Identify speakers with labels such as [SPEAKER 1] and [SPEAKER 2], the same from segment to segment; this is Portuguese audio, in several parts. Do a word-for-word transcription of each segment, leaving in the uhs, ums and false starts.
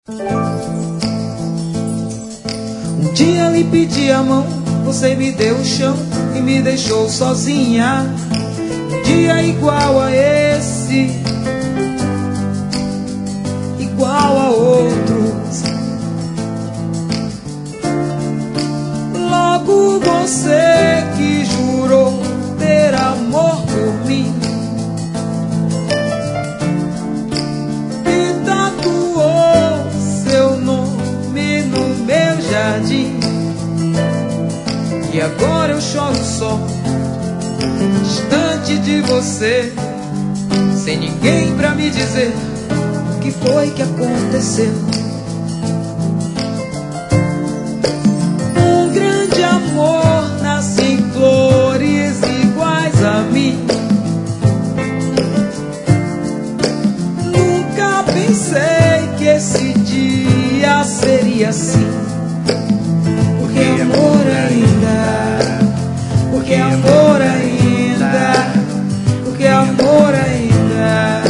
[SPEAKER 1] Um dia lhe pedi a mão, você me deu o chão e me deixou sozinha. Um dia igual a esse, igual a outros. Logo você que jurou ter amor por mim e tatuou seu nome no meu jardim. E agora eu choro só, distante de você, sem ninguém pra me dizer o que foi que aconteceu. Um grande amor nasce em flores iguais a mim. Nunca pensei que esse dia seria assim. Porque amor ainda, porque amor ainda, porque amor ainda.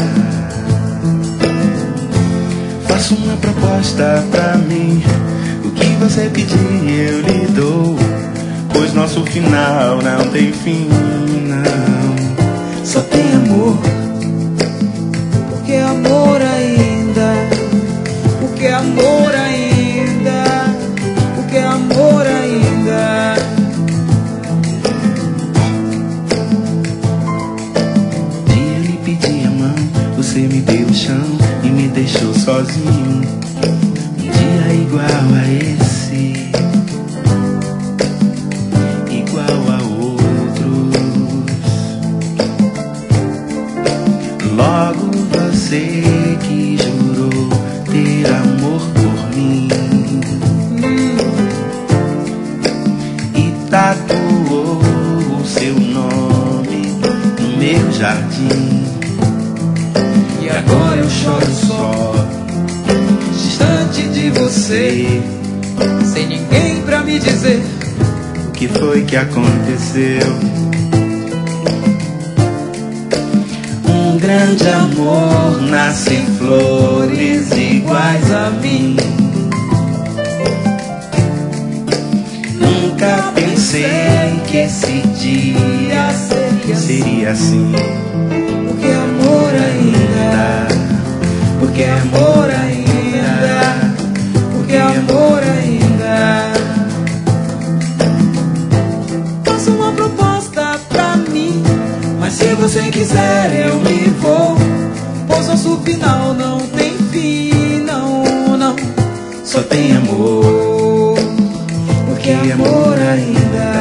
[SPEAKER 2] Faço uma proposta pra mim, o que você pedir eu lhe dou, pois nosso final não tem fim, não.
[SPEAKER 1] Só tem amor, porque amor ainda, porque amor ainda, porque amor ainda.
[SPEAKER 2] Um dia lhe pedi a mão, você me deu o chão e me deixou sozinho. Um dia igual a esse, igual a outros. Logo você que jurou ter amor por mim e tatuou o seu nome no meu jardim.
[SPEAKER 1] E agora eu choro só, distante de você, sem ninguém pra me dizer
[SPEAKER 2] o que foi que aconteceu. Um grande amor nasce em flores iguais a mim. Nunca pensei que esse dia seria assim.
[SPEAKER 1] porque amor ainda, porque amor ainda, porque amor ainda. Faça uma proposta pra mim, mas se você quiser eu me vou, pois nosso final não tem fim, não, não. Só tem amor, porque amor ainda.